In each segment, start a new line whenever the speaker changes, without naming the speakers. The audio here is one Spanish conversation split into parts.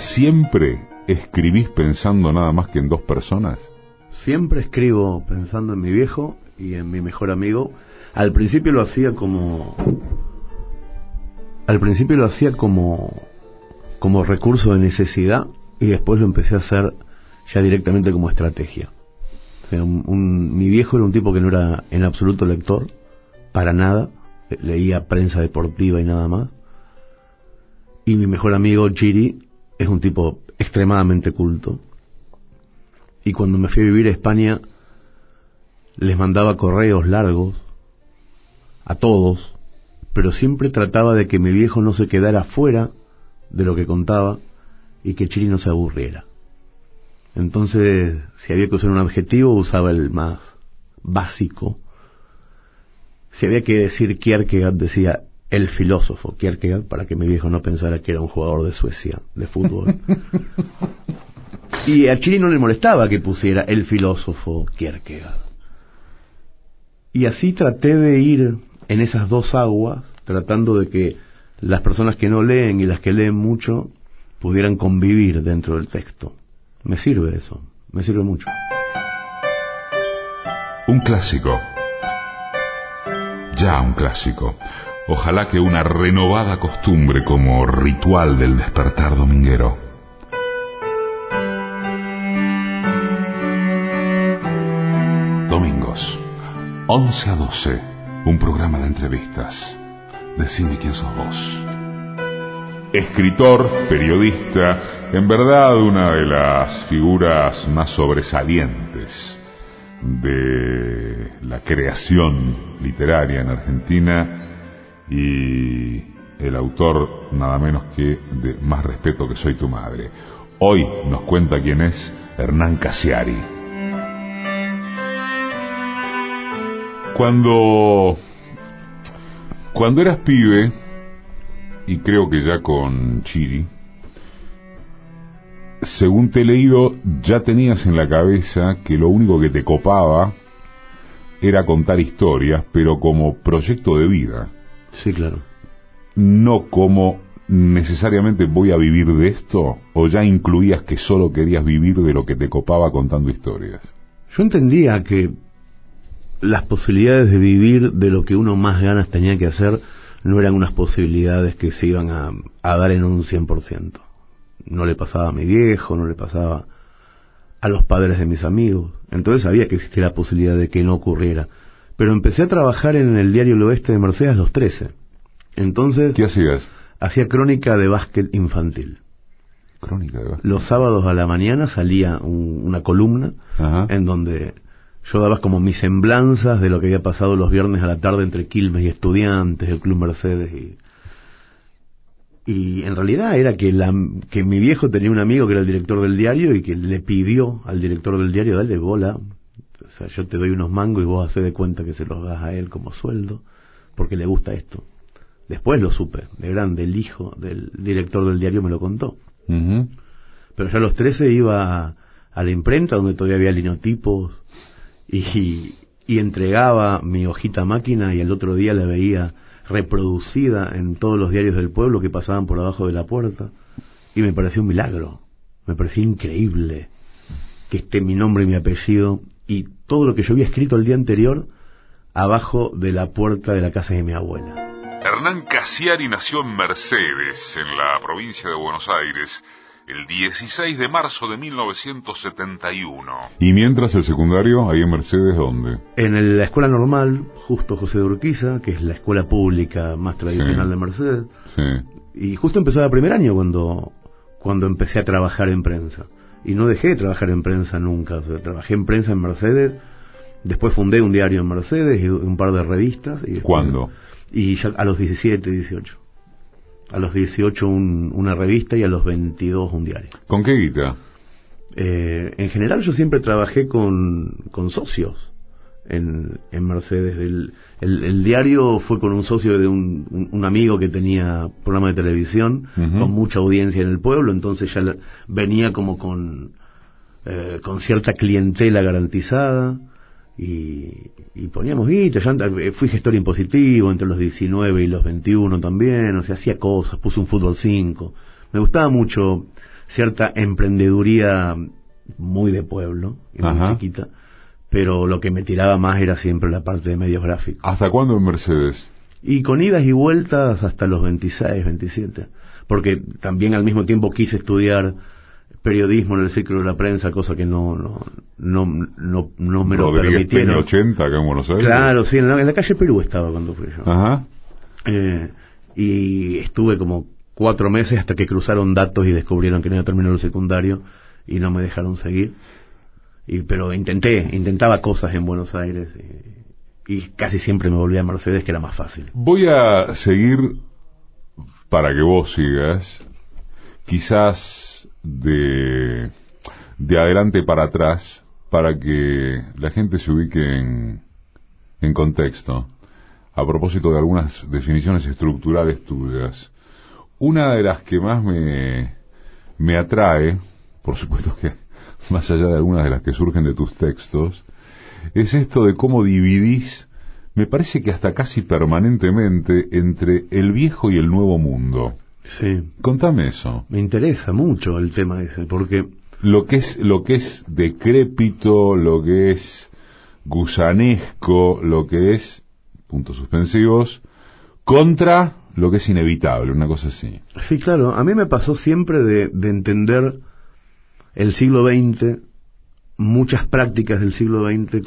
¿Siempre escribís pensando nada más que en dos personas?
Siempre escribo pensando en mi viejo y en mi mejor amigo. Al principio lo hacía como recurso de necesidad, y después lo empecé a hacer ya directamente como estrategia. O sea, mi viejo era un tipo que no era en absoluto lector, para nada, leía prensa deportiva y nada más. Y mi mejor amigo Chiri es un tipo extremadamente culto. Y cuando me fui a vivir a España, les mandaba correos largos a todos, pero siempre trataba de que mi viejo no se quedara fuera de lo que contaba y que Chiri no se aburriera. Entonces, si había que usar un adjetivo, usaba el más básico. Si había que decir Kierkegaard, decía el filósofo Kierkegaard, para que mi viejo no pensara que era un jugador de Suecia de fútbol. Y a Chiri no le molestaba que pusiera el filósofo Kierkegaard. Y así traté de ir en esas dos aguas, tratando de que las personas que no leen y las que leen mucho pudieran convivir dentro del texto. Me sirve eso, me sirve mucho.
Un clásico. Ya un clásico. Ojalá que una renovada costumbre como ritual del despertar dominguero. Domingos, 11 a 12, un programa de entrevistas. Decime quién sos vos. Escritor, periodista, en verdad una de las figuras más sobresalientes de la creación literaria en Argentina, y el autor nada menos que de Más respeto que soy tu madre. Hoy nos cuenta quién es Hernán Cassiari. Cuando eras pibe, y creo que ya con Chiri, según te he leído, ya tenías en la cabeza que lo único que te copaba era contar historias, pero como proyecto de vida.
Sí, claro.
No como necesariamente voy a vivir de esto, o ya incluías que solo querías vivir de lo que te copaba contando historias.
Yo entendía que las posibilidades de vivir de lo que uno más ganas tenía que hacer no eran unas posibilidades que se iban a dar en un 100%. No le pasaba a mi viejo, no le pasaba a los padres de mis amigos. Entonces sabía que existía la posibilidad de que no ocurriera. Pero empecé a trabajar en el diario El Oeste de Mercedes a los 13. Entonces,
¿qué hacías?
Hacía crónica de básquet infantil.
Crónica de básquet.
Los sábados a la mañana salía una columna. Ajá. En donde yo daba como mis semblanzas de lo que había pasado los viernes a la tarde entre Quilmes y Estudiantes, el Club Mercedes, y en realidad era que mi viejo tenía un amigo que era el director del diario y que le pidió al director del diario: dale bola, o sea, yo te doy unos mangos y vos hacés de cuenta que se los das a él como sueldo, porque le gusta esto. Después lo supe, de grande, el hijo del director del diario me lo contó. Uh-huh. Pero ya a los 13 iba a la imprenta, donde todavía había linotipos, y entregaba mi hojita máquina, y el otro día la veía reproducida en todos los diarios del pueblo que pasaban por abajo de la puerta, y me pareció un milagro, me parecía increíble que esté mi nombre y mi apellido y todo lo que yo había escrito el día anterior abajo de la puerta de la casa de mi abuela.
Hernán Cassiari nació en Mercedes, en la provincia de Buenos Aires, el 16 de marzo de 1971. ¿Y mientras el secundario, ahí en Mercedes, dónde?
En la escuela normal, justo José de Urquiza, que es la escuela pública más tradicional de Mercedes. Sí. Y justo empezaba el primer año cuando empecé a trabajar en prensa. Y no dejé de trabajar en prensa nunca. O sea, trabajé en prensa en Mercedes, después fundé un diario en Mercedes y un par de revistas. Y después,
¿cuándo?
Y ya a los 17, 18. A los 18 una revista y a los 22 un diario.
¿Con qué guita?
En general yo siempre trabajé con socios en Mercedes. El diario fue con un socio de un amigo que tenía programa de televisión, uh-huh, con mucha audiencia en el pueblo, entonces ya venía como con cierta clientela garantizada. Y poníamos guita, fui gestor impositivo entre los 19 y los 21 también, o sea, hacía cosas, puse un fútbol 5, me gustaba mucho cierta emprendeduría muy de pueblo y muy chiquita, pero lo que me tiraba más era siempre la parte de medios gráficos.
¿Hasta cuándo en Mercedes?
Y con idas y vueltas hasta los 26, 27, porque también al mismo tiempo quise estudiar periodismo en el Círculo de la Prensa, cosa que no me lo permitieron.
80 acá en Buenos Aires.
Claro, sí, en la calle Perú estaba cuando fui yo. Y estuve como 4 meses hasta que cruzaron datos y descubrieron que no iba a terminar el secundario y no me dejaron seguir. Pero intentaba cosas en Buenos Aires y casi siempre me volví a Mercedes, que era más fácil.
Voy a seguir para que vos sigas, quizás de adelante para atrás, para que la gente se ubique en contexto, a propósito de algunas definiciones estructurales tuyas. Una de las que más me atrae, por supuesto que más allá de algunas de las que surgen de tus textos, es esto de cómo dividís, me parece que hasta casi permanentemente, entre el viejo y el nuevo mundo.
Sí.
Contame eso.
Me interesa mucho el tema ese, porque
lo que es decrépito, lo que es gusanesco, lo que es puntos suspensivos, contra lo que es inevitable, una cosa así.
Sí, claro. A mí me pasó siempre de entender el siglo XX, muchas prácticas del siglo XX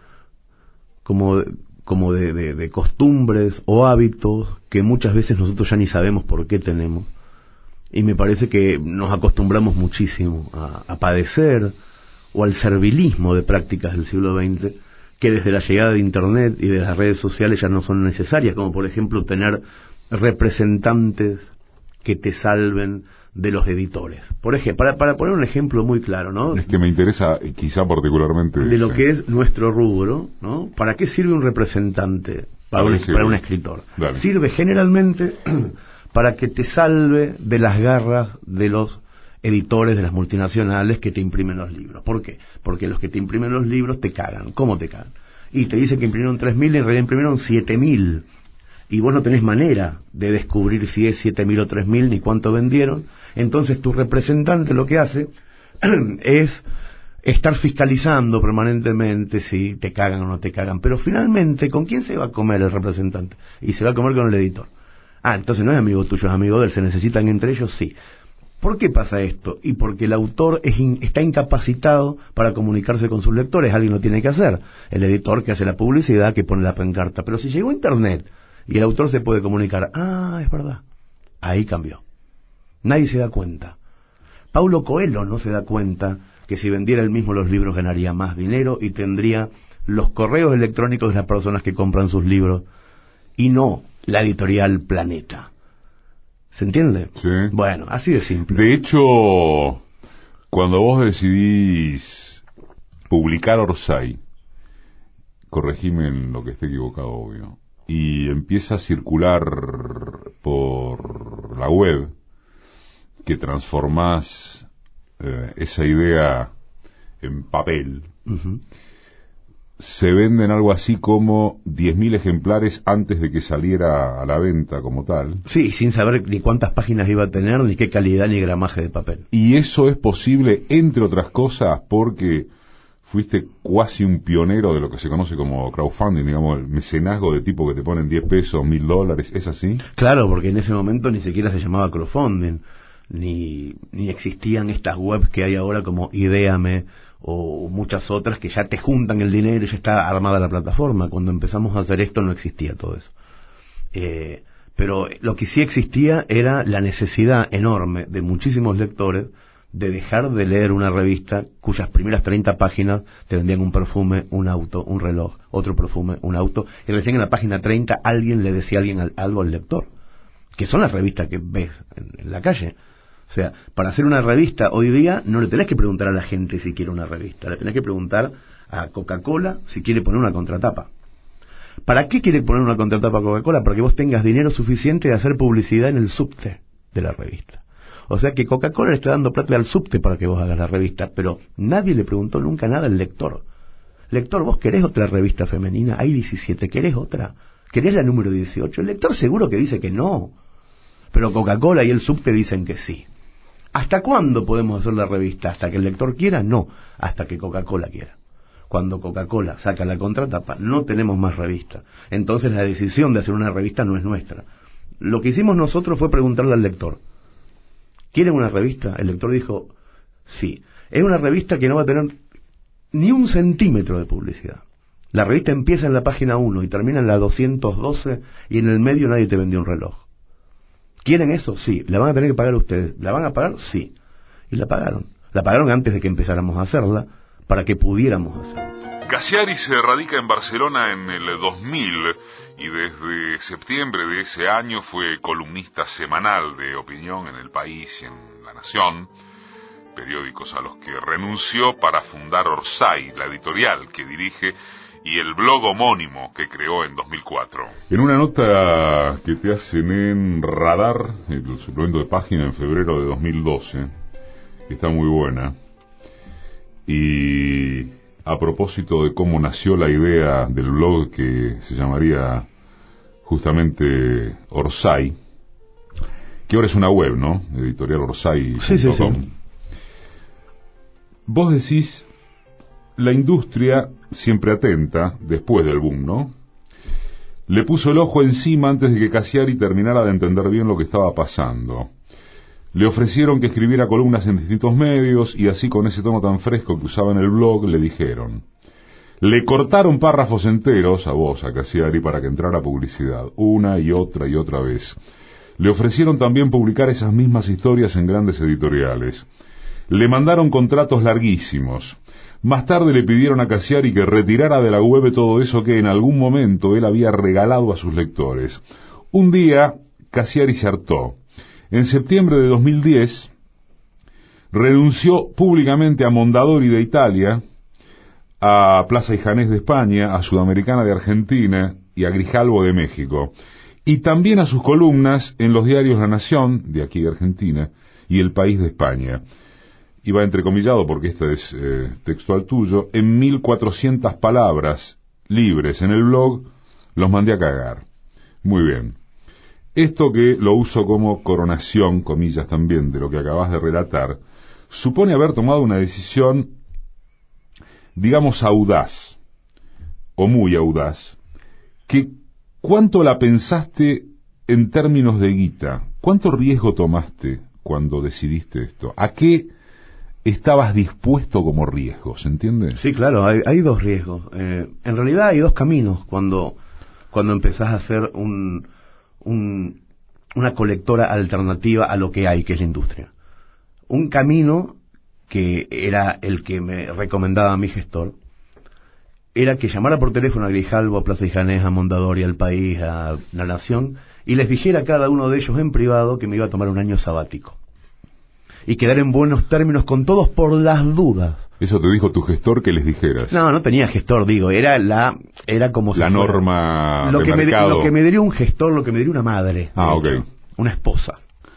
como de costumbres o hábitos que muchas veces nosotros ya ni sabemos por qué tenemos, y me parece que nos acostumbramos muchísimo a padecer o al servilismo de prácticas del siglo XX que desde la llegada de Internet y de las redes sociales ya no son necesarias, como por ejemplo tener representantes que te salven de los editores. Por ejemplo, para poner un ejemplo muy claro, ¿no?
Es que me interesa quizá particularmente
de lo que es nuestro rubro, ¿no? ¿Para qué sirve un representante para un escritor?
Dale.
Sirve generalmente para que te salve de las garras de los editores de las multinacionales que te imprimen los libros. ¿Por qué? Porque los que te imprimen los libros te cagan. ¿Cómo te cagan? Y te dicen que imprimieron 3.000 y en realidad imprimieron 7.000. Y vos no tenés manera de descubrir si es 7.000 o 3.000 ni cuánto vendieron. Entonces tu representante lo que hace es estar fiscalizando permanentemente si te cagan o no te cagan. Pero finalmente, ¿con quién se va a comer el representante? Y se va a comer con el editor. Entonces no es amigo tuyo, es amigo de él. ¿Se necesitan entre ellos? Sí. ¿Por qué pasa esto? Y porque el autor está incapacitado para comunicarse con sus lectores. Alguien lo tiene que hacer. El editor que hace la publicidad, que pone la pancarta. Pero si llegó Internet y el autor se puede comunicar, es verdad, ahí cambió. Nadie se da cuenta. Paulo Coelho no se da cuenta que si vendiera él mismo los libros ganaría más dinero y tendría los correos electrónicos de las personas que compran sus libros y no la editorial Planeta. ¿Se entiende?
Sí.
Bueno, así de simple.
De hecho, cuando vos decidís publicar Orsay, corregime en lo que esté equivocado, obvio, y empieza a circular por la web, que transformás esa idea en papel, se venden algo así como 10.000 ejemplares antes de que saliera a la venta como tal.
Sí, sin saber ni cuántas páginas iba a tener, ni qué calidad ni gramaje de papel.
Y eso es posible, entre otras cosas, porque fuiste cuasi un pionero de lo que se conoce como crowdfunding, digamos, el mecenazgo de tipo que te ponen 10 pesos, $1.000, ¿es así?
Claro, porque en ese momento ni siquiera se llamaba crowdfunding, ni existían estas webs que hay ahora como Ideame o muchas otras que ya te juntan el dinero y ya está armada la plataforma. Cuando empezamos a hacer esto no existía todo eso. Pero lo que sí existía era la necesidad enorme de muchísimos lectores de dejar de leer una revista cuyas primeras 30 páginas te vendían un perfume, un auto, un reloj, otro perfume, un auto, y recién en la página 30 alguien le decía algo al lector, que son las revistas que ves en la calle. O sea, para hacer una revista hoy día no le tenés que preguntar a la gente si quiere una revista, le tenés que preguntar a Coca-Cola si quiere poner una contratapa. ¿Para qué quiere poner una contratapa a Coca-Cola? Para que vos tengas dinero suficiente de hacer publicidad en el subte de la revista. O sea que Coca-Cola le está dando plata al subte para que vos hagas la revista, pero nadie le preguntó nunca nada al lector. Lector, ¿vos querés otra revista femenina? Hay 17, ¿querés otra? ¿Querés la número 18? El lector seguro que dice que no, pero Coca-Cola y el subte dicen que sí. ¿Hasta cuándo podemos hacer la revista? ¿Hasta que el lector quiera? No, hasta que Coca-Cola quiera. Cuando Coca-Cola saca la contratapa, no tenemos más revista. Entonces la decisión de hacer una revista no es nuestra. Lo que hicimos nosotros fue preguntarle al lector, ¿quieren una revista? El lector dijo, sí. Es una revista que no va a tener ni un centímetro de publicidad. La revista empieza en la página 1 y termina en la 212 y en el medio nadie te vendió un reloj. ¿Quieren eso? Sí. ¿La van a tener que pagar ustedes? ¿La van a pagar? Sí. Y la pagaron. La pagaron antes de que empezáramos a hacerla, para que pudiéramos hacerla.
Cassiari se radica en Barcelona en el 2000 y desde septiembre de ese año fue columnista semanal de opinión en El País y en La Nación, periódicos a los que renunció para fundar Orsay, la editorial que dirige, y el blog homónimo que creó en 2004. En una nota que te hacen en Radar, el suplemento de página en febrero de 2012, que está muy buena, y a propósito de cómo nació la idea del blog que se llamaría justamente Orsay, que ahora es una web, ¿no? Editorialorsay.com.
Sí.
Vos decís, la industria, siempre atenta, después del boom, ¿no?, le puso el ojo encima antes de que Cassiari terminara de entender bien lo que estaba pasando. Le ofrecieron que escribiera columnas en distintos medios y así, con ese tono tan fresco que usaba en el blog, le dijeron. Le cortaron párrafos enteros a vos, a Cassiari, para que entrara publicidad, una y otra vez. Le ofrecieron también publicar esas mismas historias en grandes editoriales. Le mandaron contratos larguísimos. Más tarde le pidieron a Cassiari que retirara de la web todo eso que en algún momento él había regalado a sus lectores. Un día, Cassiari se hartó. En septiembre de 2010, renunció públicamente a Mondadori de Italia, a Plaza y Janés de España, a Sudamericana de Argentina y a Grijalbo de México, y también a sus columnas en los diarios La Nación, de aquí de Argentina, y El País de España. Iba entrecomillado porque este es textual tuyo, en 1400 palabras libres en el blog, los mandé a cagar. Muy bien. Esto, que lo uso como coronación, comillas también, de lo que acabas de relatar, supone haber tomado una decisión, digamos, audaz, o muy audaz, que ¿cuánto la pensaste en términos de guita? ¿Cuánto riesgo tomaste cuando decidiste esto? ¿A qué estabas dispuesto como riesgo? ¿Se entiende?
Sí, claro, hay dos riesgos. En realidad hay dos caminos cuando empezás a hacer una colectora alternativa a lo que hay, que es la industria. Un camino, que era el que me recomendaba mi gestor, era que llamara por teléfono a Grijalbo, a Plaza y Janés, a Mondadori, al País, a La Nación, y les dijera a cada uno de ellos en privado que me iba a tomar un año sabático y quedar en buenos términos con todos por las dudas.
¿Eso te dijo tu gestor, que les dijeras?
No tenía gestor, digo, era como
la norma
lo
de
que
mercado.
lo que me diría un gestor, lo que me diría una madre.
Ok.
Una esposa.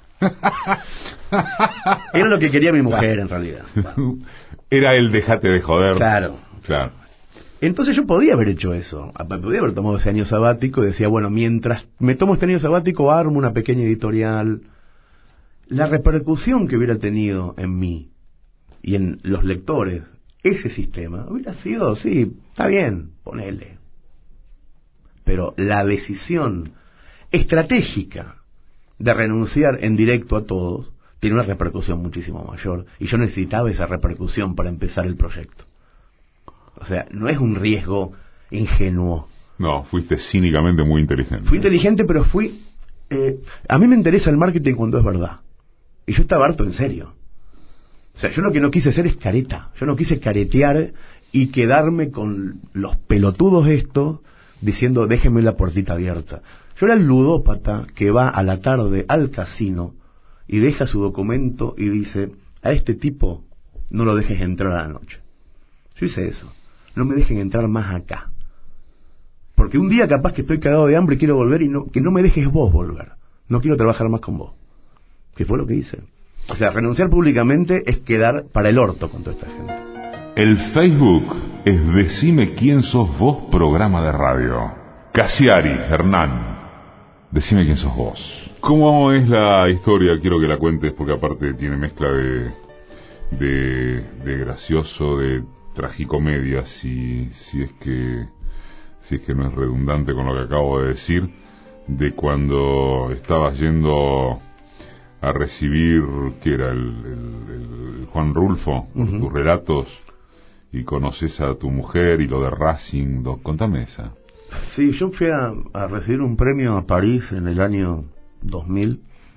Era lo que quería mi mujer, en realidad.
Era el dejate de joder.
Claro. Entonces yo podía haber hecho eso. Podía haber tomado ese año sabático y decía, bueno, mientras me tomo este año sabático, armo una pequeña editorial. La repercusión que hubiera tenido en mí y en los lectores ese sistema hubiera sido, sí, está bien, ponele. Pero la decisión estratégica de renunciar en directo a todos tiene una repercusión muchísimo mayor, y yo necesitaba esa repercusión para empezar el proyecto. O sea, no es un riesgo ingenuo.
No, fuiste cínicamente muy inteligente.
Fui inteligente, pero a mí me interesa el marketing cuando es verdad. Y yo estaba harto, en serio. O sea, yo lo que no quise hacer es careta. Yo no quise caretear y quedarme con los pelotudos estos diciendo, déjenme la puertita abierta. Yo era el ludópata que va a la tarde al casino y deja su documento y dice, a este tipo no lo dejes entrar a la noche. Yo hice eso. No me dejen entrar más acá. Porque un día capaz que estoy cagado de hambre y quiero volver, y que no me dejes vos volver. No quiero trabajar más con vos. Que fue lo que hice. O sea, renunciar públicamente es quedar para el orto con toda esta gente.
El Facebook es Decime quién sos vos, programa de radio. Cassiari, Hernán. Decime quién sos vos. ¿Cómo es la historia? Quiero que la cuentes porque aparte tiene mezcla de gracioso, de tragicomedia, si es que no es redundante con lo que acabo de decir, de cuando estabas yendo a recibir, que era el Juan Rulfo, tus relatos, y conoces a tu mujer y lo de Racing. Contame esa.
Sí, yo fui a recibir un premio a París en el año 2000,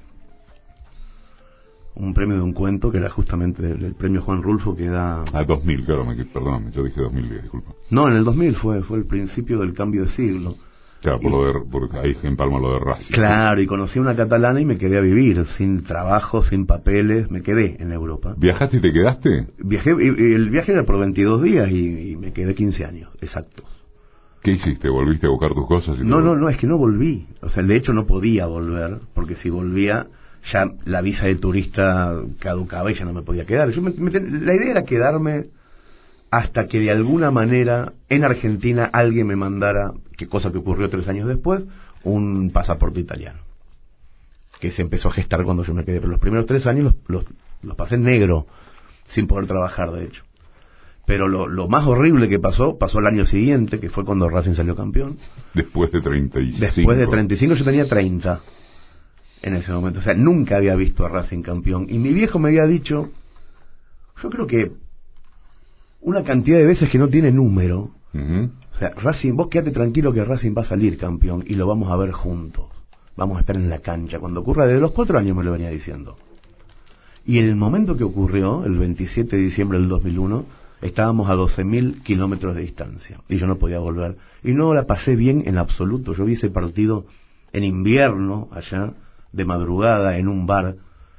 un premio de un cuento que era justamente el premio Juan Rulfo que da...
2000, claro, perdóname, yo dije 2010, disculpa.
No, en el 2000 fue el principio del cambio de siglo.
Claro, porque ahí en Palma lo de Racing.
Claro, y conocí a una catalana y me quedé a vivir, sin trabajo, sin papeles, me quedé en Europa.
¿Viajaste y te quedaste?
Viajé, y el viaje era por 22 días y me quedé 15 años, exactos.
¿Qué hiciste? ¿Volviste a buscar tus cosas?
No, es que no volví. O sea, de hecho no podía volver, porque si volvía, ya la visa de turista caducaba y ya no me podía quedar. La idea era quedarme hasta que de alguna manera en Argentina alguien me mandara, que cosa que ocurrió 3 años después, un pasaporte italiano. Que se empezó a gestar cuando yo me quedé. Pero los primeros 3 años los pasé en negro, sin poder trabajar, de hecho. Pero lo más horrible que pasó el año siguiente, que fue cuando Racing salió campeón.
Después de 35.
Después de 35 yo tenía 30 en ese momento. O sea, nunca había visto a Racing campeón. Y mi viejo me había dicho, yo creo que una cantidad de veces que no tiene número. O sea, Racing, vos quédate tranquilo que Racing va a salir campeón y lo vamos a ver juntos. Vamos a estar en la cancha. Cuando ocurra, desde los 4 años me lo venía diciendo. Y en el momento que ocurrió, el 27 de diciembre del 2001... estábamos a 12.000 kilómetros de distancia y yo no podía volver y no la pasé bien en absoluto. Yo vi ese partido en invierno allá, de madrugada, en un bar,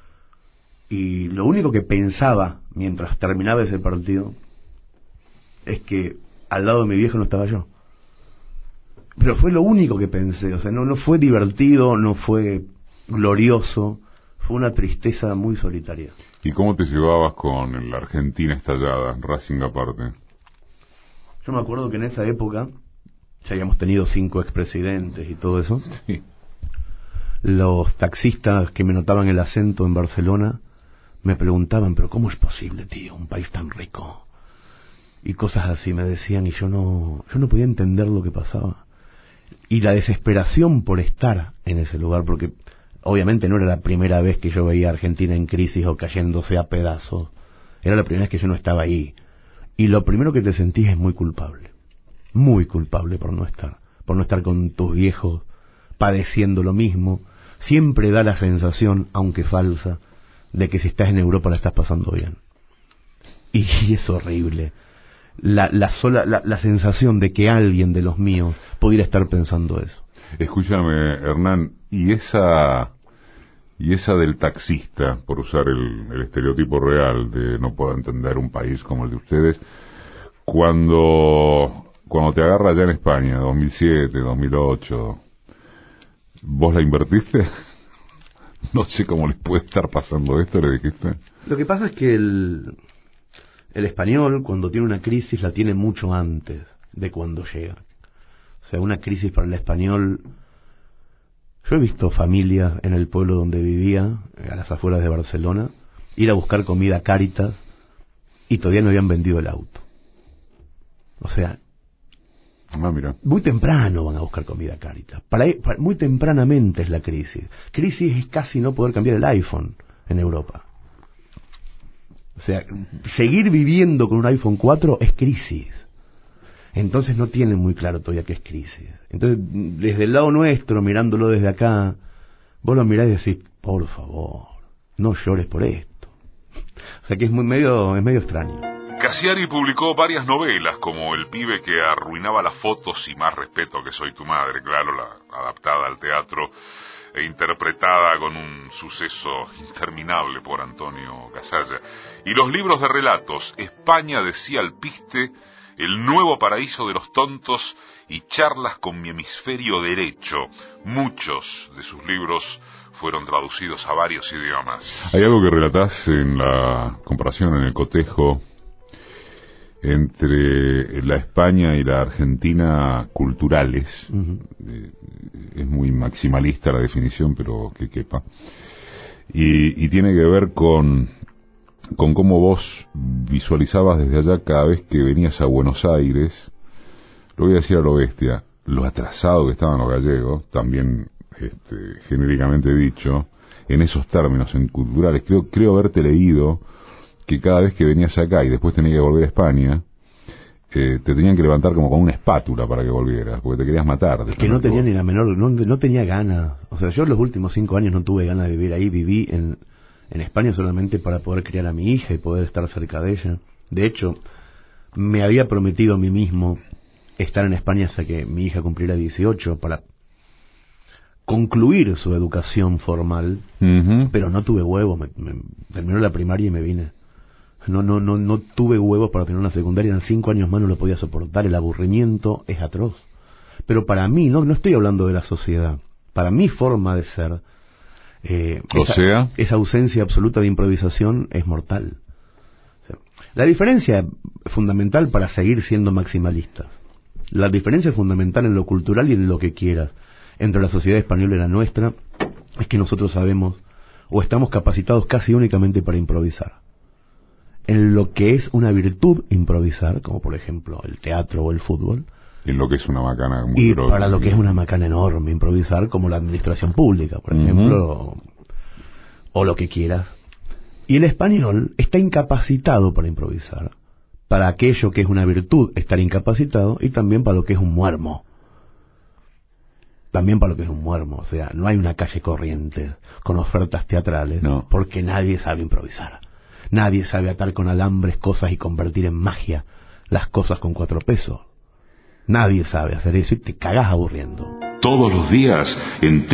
y lo único que pensaba mientras terminaba ese partido es que al lado de mi viejo no estaba yo. Pero fue lo único que pensé. O sea, no fue divertido, no fue glorioso, fue una tristeza muy solitaria.
¿Y cómo te llevabas con la Argentina estallada, Racing aparte?
Yo me acuerdo que en esa época ya habíamos tenido 5 expresidentes y todo eso.
Sí.
Los taxistas que me notaban el acento en Barcelona me preguntaban, pero ¿cómo es posible, tío, un país tan rico? Y cosas así me decían y yo no podía entender lo que pasaba. Y la desesperación por estar en ese lugar, porque obviamente no era la primera vez que yo veía a Argentina en crisis o cayéndose a pedazos. Era la primera vez que yo no estaba ahí. Y lo primero que te sentís es muy culpable por no estar con tus viejos padeciendo lo mismo. Siempre da la sensación, aunque falsa, de que si estás en Europa la estás pasando bien. Y es horrible. La sensación de que alguien de los míos pudiera estar pensando eso.
Escúchame, Hernán, y esa del taxista, por usar el estereotipo real de no puedo entender un país como el de ustedes, cuando te agarra allá en España, 2007, 2008, ¿vos la invertiste? No sé cómo les puede estar pasando esto, le dijiste.
Lo que pasa es que el español, cuando tiene una crisis, la tiene mucho antes de cuando llega. O sea, una crisis para el español... Yo he visto familias en el pueblo donde vivía, a las afueras de Barcelona, ir a buscar comida a Cáritas y todavía no habían vendido el auto. O sea,
mira.
Muy temprano van a buscar comida a Cáritas. Muy tempranamente es la crisis. Crisis es casi no poder cambiar el iPhone en Europa. O sea, seguir viviendo con un iPhone 4 es crisis. Entonces no tienen muy claro todavía qué es crisis. Entonces, desde el lado nuestro, mirándolo desde acá, vos lo mirás y decís, por favor, no llores por esto. O sea que es medio extraño.
Cassiari publicó varias novelas, como El pibe que arruinaba las fotos y Más respeto que soy tu madre, claro, la adaptada al teatro e interpretada con un suceso interminable por Antonio Gasalla. Y los libros de relatos, España decía Alpiste, El nuevo paraíso de los tontos y Charlas con mi hemisferio derecho. Muchos de sus libros fueron traducidos a varios idiomas. Hay algo que relatás en la comparación, en el cotejo, entre la España y la Argentina culturales. Es muy maximalista la definición, pero que quepa. Y tiene que ver con cómo vos visualizabas desde allá cada vez que venías a Buenos Aires, lo voy a decir a lo bestia, lo atrasado que estaban los gallegos, también genéricamente dicho, en esos términos, en culturales. Creo haberte leído que cada vez que venías acá y después tenías que volver a España, te tenían que levantar como con una espátula para que volvieras, porque te querías matar.
Es que no tenía ni la menor, no tenía ganas. O sea, yo los últimos 5 años no tuve ganas de vivir ahí, viví en España solamente para poder criar a mi hija y poder estar cerca de ella. De hecho, me había prometido a mí mismo estar en España hasta que mi hija cumpliera 18 para concluir su educación formal, pero no tuve huevo, me terminó la primaria y me vine. No tuve huevos para tener una secundaria, en 5 años más no lo podía soportar, el aburrimiento es atroz. Pero para mí, no estoy hablando de la sociedad, para mi forma de ser, esa ausencia absoluta de improvisación es mortal. O sea, la diferencia fundamental para seguir siendo maximalistas, la diferencia fundamental en lo cultural y en lo que quieras, entre la sociedad española y la nuestra, es que nosotros sabemos, o estamos capacitados casi únicamente para improvisar. En lo que es una virtud improvisar, como por ejemplo el teatro o el fútbol,
en lo que es una macana muy
y para lo que es una macana enorme improvisar, como la administración pública, por ejemplo, o lo que quieras. Y el español está incapacitado para improvisar, para aquello que es una virtud estar incapacitado, y también para lo que es un muermo. También para lo que es un muermo, o sea, no hay una calle Corrientes con ofertas teatrales, porque nadie sabe improvisar. Nadie sabe atar con alambres cosas y convertir en magia las cosas con 4 pesos. Nadie sabe hacer eso y te cagás aburriendo.
Todos los días en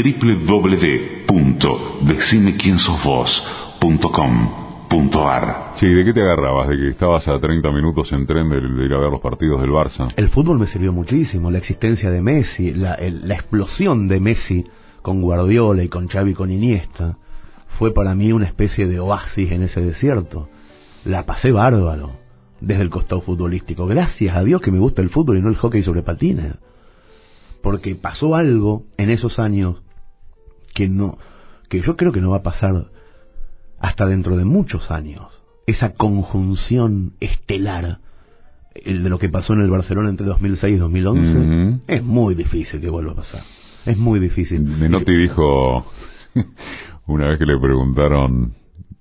www.decimequiensosvos.com.ar. Sí, ¿de qué te agarrabas? ¿De que estabas a 30 minutos en tren de ir a ver los partidos del Barça?
El fútbol me sirvió muchísimo, la existencia de Messi, la explosión de Messi con Guardiola y con Xavi y con Iniesta, fue para mí una especie de oasis en ese desierto. La pasé bárbaro desde el costado futbolístico. Gracias a Dios que me gusta el fútbol y no el hockey sobre patines. Porque pasó algo en esos años que yo creo que no va a pasar hasta dentro de muchos años. Esa conjunción estelar, el de lo que pasó en el Barcelona entre 2006 y 2011, es muy difícil que vuelva a pasar. Es muy difícil.
Menotti dijo... Una vez que le preguntaron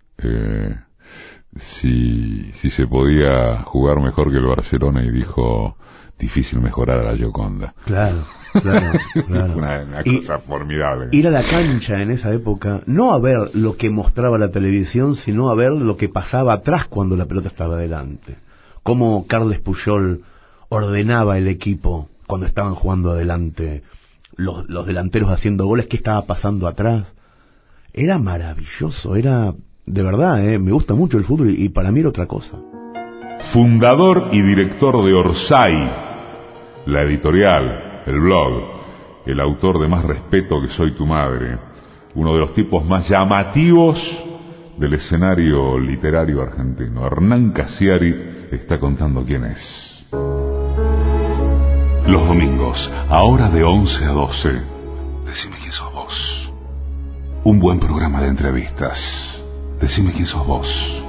si se podía jugar mejor que el Barcelona, y dijo, difícil mejorar a la Gioconda.
Claro.
una cosa formidable.
Ir a la cancha en esa época, no a ver lo que mostraba la televisión, sino a ver lo que pasaba atrás cuando la pelota estaba adelante. Cómo Carles Puyol ordenaba el equipo cuando estaban jugando adelante, los delanteros haciendo goles, qué estaba pasando atrás. Era maravilloso, era de verdad, me gusta mucho el fútbol y para mí era otra cosa.
Fundador y director de Orsay, la editorial, el blog, el autor de Más respeto que soy tu madre, uno de los tipos más llamativos del escenario literario argentino. Hernán Casiari está contando quién es. Los domingos, ahora de 11 a 12, decime quién sos vos. Un buen programa de entrevistas. Decime quién sos vos.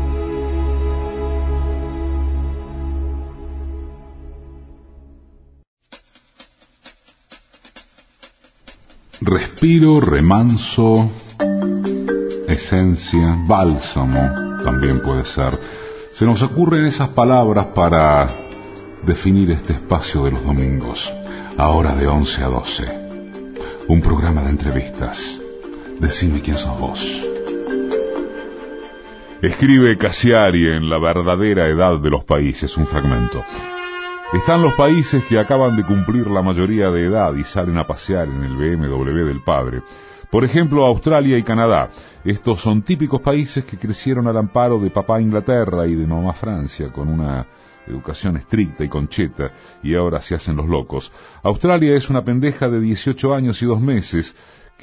Respiro, remanso, esencia, bálsamo, también puede ser. Se nos ocurren esas palabras para definir este espacio de los domingos, ahora de 11 a 12. Un programa de entrevistas. Decime quién sos vos. Escribe Casiari en La verdadera edad de los países, un fragmento. Están los países que acaban de cumplir la mayoría de edad y salen a pasear en el BMW del padre. Por ejemplo, Australia y Canadá. Estos son típicos países que crecieron al amparo de papá Inglaterra y de mamá Francia, con una educación estricta y concheta, y ahora se hacen los locos. Australia es una pendeja de 18 años y 2 meses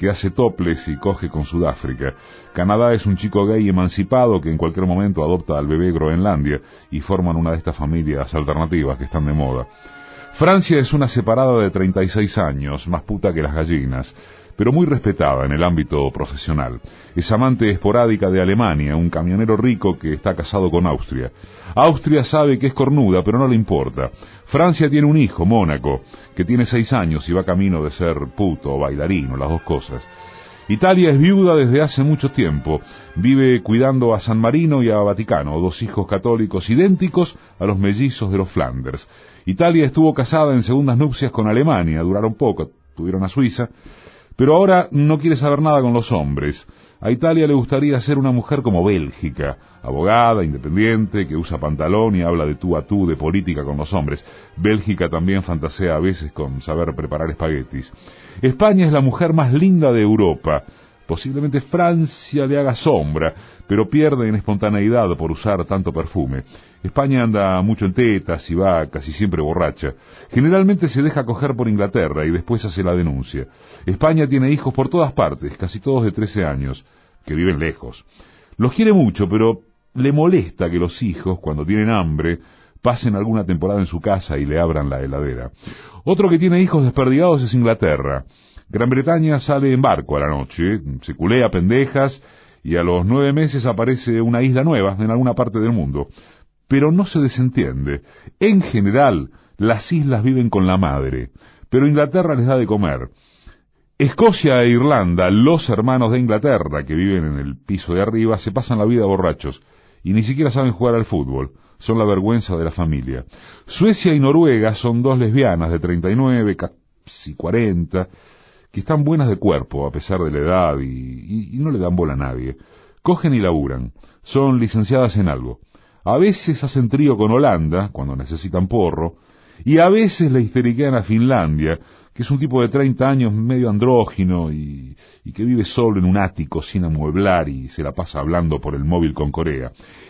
que hace toples y coge con Sudáfrica. Canadá es un chico gay emancipado que en cualquier momento adopta al bebé Groenlandia y forman una de estas familias alternativas que están de moda. Francia es una separada de 36 años, más puta que las gallinas, pero muy respetada en el ámbito profesional. Es amante esporádica de Alemania, un camionero rico que está casado con Austria. Austria sabe que es cornuda, pero no le importa. Francia tiene un hijo, Mónaco, que tiene 6 años y va camino de ser puto o bailarino, las dos cosas. Italia es viuda desde hace mucho tiempo. Vive cuidando a San Marino y a Vaticano, dos hijos católicos idénticos a los mellizos de los Flanders. Italia estuvo casada en segundas nupcias con Alemania, duraron poco, tuvieron a Suiza, pero ahora no quiere saber nada con los hombres. A Italia le gustaría ser una mujer como Bélgica, abogada, independiente, que usa pantalón y habla de tú a tú de política con los hombres. Bélgica también fantasea a veces con saber preparar espaguetis. España es la mujer más linda de Europa. Posiblemente Francia le haga sombra, pero pierde en espontaneidad por usar tanto perfume. España anda mucho en tetas y va casi siempre borracha. Generalmente se deja coger por Inglaterra y después hace la denuncia. España tiene hijos por todas partes, casi todos de 13 años, que viven lejos. Los quiere mucho, pero le molesta que los hijos, cuando tienen hambre, pasen alguna temporada en su casa y le abran la heladera. Otro que tiene hijos desperdigados es Inglaterra. Gran Bretaña sale en barco a la noche, se culea pendejas y a los 9 meses aparece una isla nueva en alguna parte del mundo. Pero no se desentiende. En general, las islas viven con la madre, pero Inglaterra les da de comer. Escocia e Irlanda, los hermanos de Inglaterra que viven en el piso de arriba, se pasan la vida borrachos y ni siquiera saben jugar al fútbol. Son la vergüenza de la familia. Suecia y Noruega son dos lesbianas de 39, casi 40, que están buenas de cuerpo a pesar de la edad y no le dan bola a nadie. Cogen y laburan. Son licenciadas en algo. A veces hacen trío con Holanda, cuando necesitan porro, y a veces le histeriquean a Finlandia, que es un tipo de 30 años medio andrógino y que vive solo en un ático sin amueblar y se la pasa hablando por el móvil con Corea.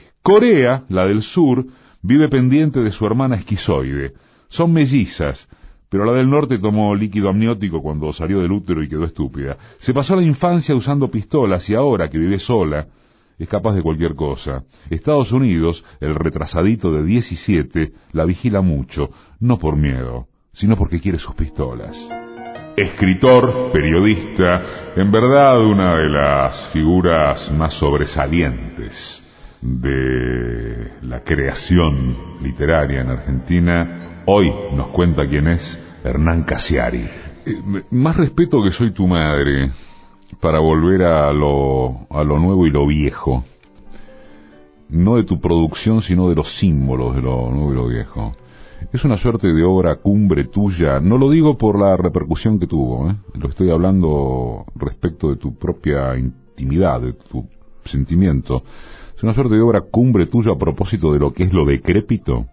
Corea, la del sur, vive pendiente de su hermana esquizoide. Son mellizas, pero la del norte tomó líquido amniótico cuando salió del útero y quedó estúpida. Se pasó la infancia usando pistolas y ahora que vive sola, es capaz de cualquier cosa. Estados Unidos, el retrasadito de 17, la vigila mucho, no por miedo, sino porque quiere sus pistolas. Escritor, periodista, en verdad una de las figuras más sobresalientes de la creación literaria en Argentina, hoy nos cuenta quién es Hernán Casiari. Más respeto que soy tu madre, para volver a lo nuevo y lo viejo, no de tu producción sino de los símbolos de lo nuevo y lo viejo. Es una suerte de obra cumbre tuya, no lo digo por la repercusión que tuvo, lo estoy hablando respecto de tu propia intimidad, de tu sentimiento. Es una suerte de obra cumbre tuya a propósito de lo que es lo decrépito.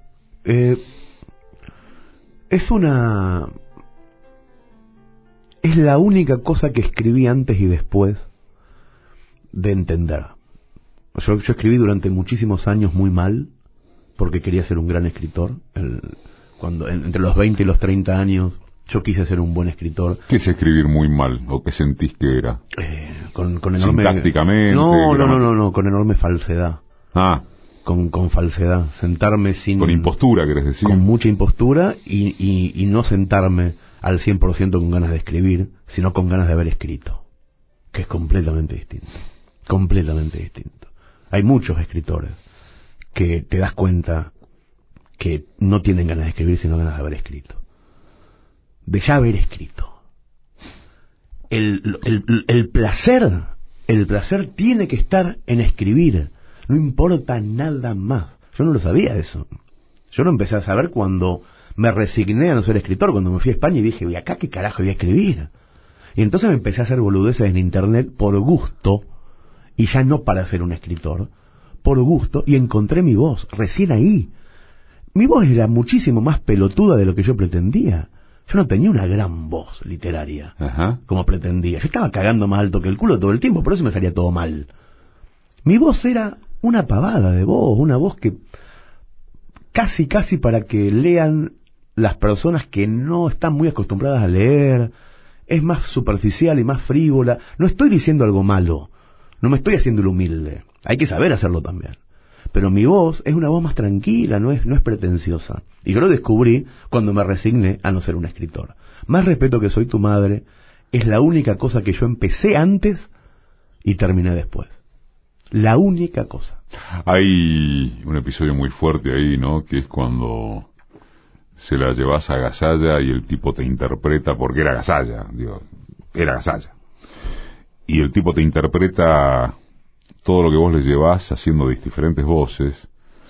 Es la única cosa que escribí antes y después de entender. Yo escribí durante muchísimos años muy mal, porque quería ser un gran escritor. Entre los 20 y los 30 años, yo quise ser un buen escritor.
¿Qué es escribir muy mal? ¿O qué sentís que era?
Con enorme...
Sintácticamente.
No, con enorme falsedad. Con falsedad. Sentarme sin...
Con impostura, ¿querés decir?
Con mucha impostura y no sentarme al 100% con ganas de escribir, sino con ganas de haber escrito, que es completamente distinto. Completamente distinto. Hay muchos escritores que te das cuenta que no tienen ganas de escribir, sino ganas de haber escrito. De ya haber escrito. El placer tiene que estar en escribir. No importa nada más. Yo no lo sabía eso. Yo lo empecé a saber cuando me resigné a no ser escritor, cuando me fui a España y dije, ¿y acá qué carajo voy a escribir? Y entonces me empecé a hacer boludeces en internet por gusto, y ya no para ser un escritor, por gusto, y encontré mi voz, recién ahí. Mi voz era muchísimo más pelotuda de lo que yo pretendía. Yo no tenía una gran voz literaria, como pretendía. Yo estaba cagando más alto que el culo todo el tiempo, por eso me salía todo mal. Mi voz era una pavada de voz, una voz que casi para que lean las personas que no están muy acostumbradas a leer, es más superficial y más frívola. No estoy diciendo algo malo, no me estoy haciendo el humilde, hay que saber hacerlo también. Pero mi voz es una voz más tranquila, no es pretenciosa. Y yo lo descubrí cuando me resigné a no ser un escritor. Más respeto que soy tu madre es la única cosa que yo empecé antes y terminé después. La única cosa.
Hay un episodio muy fuerte ahí, ¿no? Que es cuando se la llevas a Gasalla y el tipo te interpreta, porque era Gasalla, digo, era Gasalla. Y el tipo te interpreta todo lo que vos le llevas haciendo diferentes voces.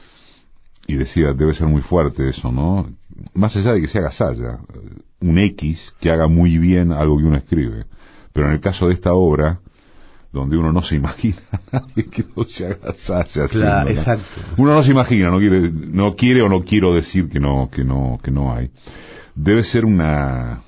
Y decía, debe ser muy fuerte eso, ¿no? Más allá de que sea Gasalla, un X que haga muy bien algo que uno escribe. Pero en el caso de esta obra, donde uno no se imagina a nadie que no se haga Gasalla.
Claro, exacto.
Uno no se imagina, no quiere o no quiero decir que no hay. Debe ser una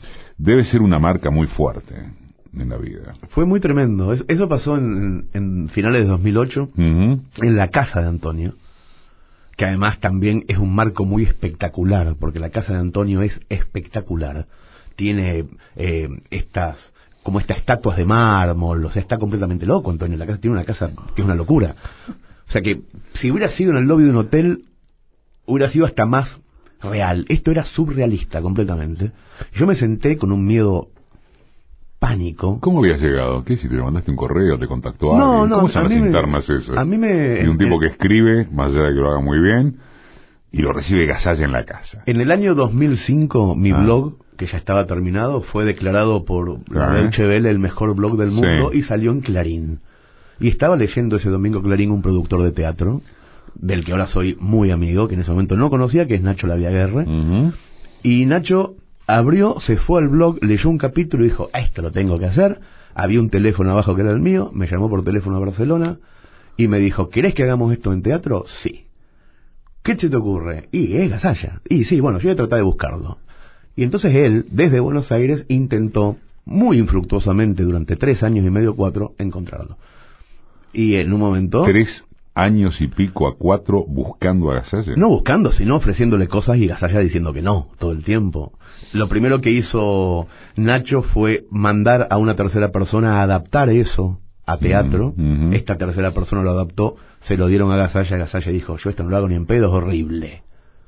marca muy fuerte en la vida.
Fue muy tremendo. Eso pasó en finales de 2008, en la casa de Antonio, que además también es un marco muy espectacular, porque la casa de Antonio es espectacular. Tiene estas estatuas de mármol, o sea, está completamente loco Antonio. La casa tiene una casa que es una locura. O sea que si hubiera sido en el lobby de un hotel, hubiera sido hasta más real. Esto era surrealista completamente. Yo me senté con un miedo pánico.
¿Cómo habías llegado? ¿Qué si te mandaste un correo, te contactó alguien?
No,
¿Cómo son las internas esas?
A mí me...
Y un tipo que escribe, más allá de que lo haga muy bien, y lo recibe Gasalla en la casa.
En el año 2005, mi blog, que ya estaba terminado, fue declarado por la Deutsche Welle el mejor blog del mundo, y salió en Clarín. Y estaba leyendo ese domingo Clarín un productor de teatro, del que ahora soy muy amigo, que en ese momento no conocía, que es Nacho Laviaguerre. Y Nacho abrió, se fue al blog, leyó un capítulo y dijo, esto lo tengo que hacer. Había un teléfono abajo que era el mío, me llamó por teléfono a Barcelona y me dijo, ¿querés que hagamos esto en teatro? Sí. ¿Qué se te ocurre? Y es Gasalla. Y sí, bueno, yo voy a tratar de buscarlo. Y entonces él, desde Buenos Aires, intentó muy infructuosamente durante 3 años y medio, 4, encontrarlo. Y en un momento...
3 años y pico a 4 buscando a Gasalla.
No buscando, sino ofreciéndole cosas y Gasalla diciendo que no, todo el tiempo. Lo primero que hizo Nacho fue mandar a una tercera persona a adaptar eso a teatro. Esta tercera persona lo adaptó, se lo dieron a Gasalla, Gasalla dijo, yo esto no lo hago ni en pedo, es horrible.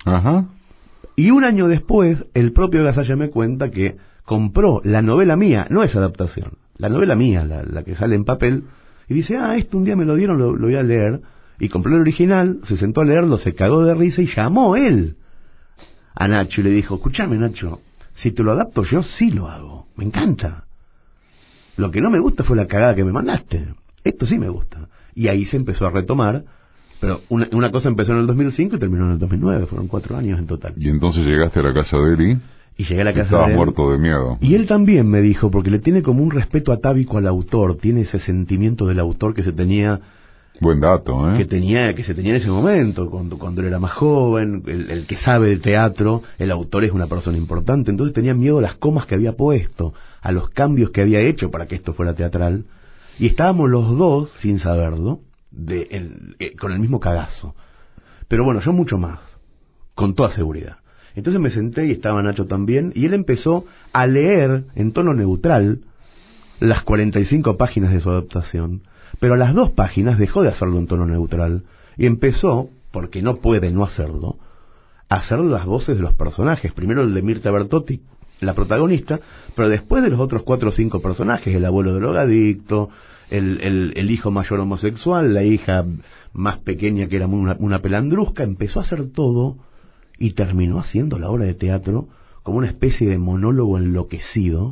Y un año después, el propio Gasalla me cuenta que compró la novela mía, no es adaptación, la novela mía, la que sale en papel, y dice, esto un día me lo dieron, lo voy a leer. Y compró el original, se sentó a leerlo, se cagó de risa y llamó él a Nacho y le dijo, escúchame Nacho, si te lo adapto yo sí lo hago, me encanta. Lo que no me gusta fue la cagada que me mandaste, esto sí me gusta. Y ahí se empezó a retomar, pero una cosa empezó en el 2005 y terminó en el 2009, fueron 4 años en total.
Y entonces llegaste a la casa de él
y llegué a la casa
estaba
de él,
muerto de miedo.
Y él también me dijo, porque le tiene como un respeto atávico al autor, tiene ese sentimiento del autor que se tenía...
Buen dato,
que se tenía en ese momento, cuando él era más joven, el que sabe de teatro, el autor es una persona importante, entonces tenía miedo a las comas que había puesto, a los cambios que había hecho para que esto fuera teatral, y estábamos los dos, sin saberlo, con el mismo cagazo. Pero bueno, yo mucho más, con toda seguridad. Entonces me senté y estaba Nacho también, y él empezó a leer en tono neutral las 45 páginas de su adaptación, pero a las 2 páginas dejó de hacerlo en tono neutral y empezó, porque no puede no hacerlo, a hacer las voces de los personajes. Primero el de Mirta Bertotti, la protagonista, pero después de los otros 4 o 5 personajes, el abuelo drogadicto, el hijo mayor homosexual, la hija más pequeña que era una pelandrusca, empezó a hacer todo y terminó haciendo la obra de teatro como una especie de monólogo enloquecido.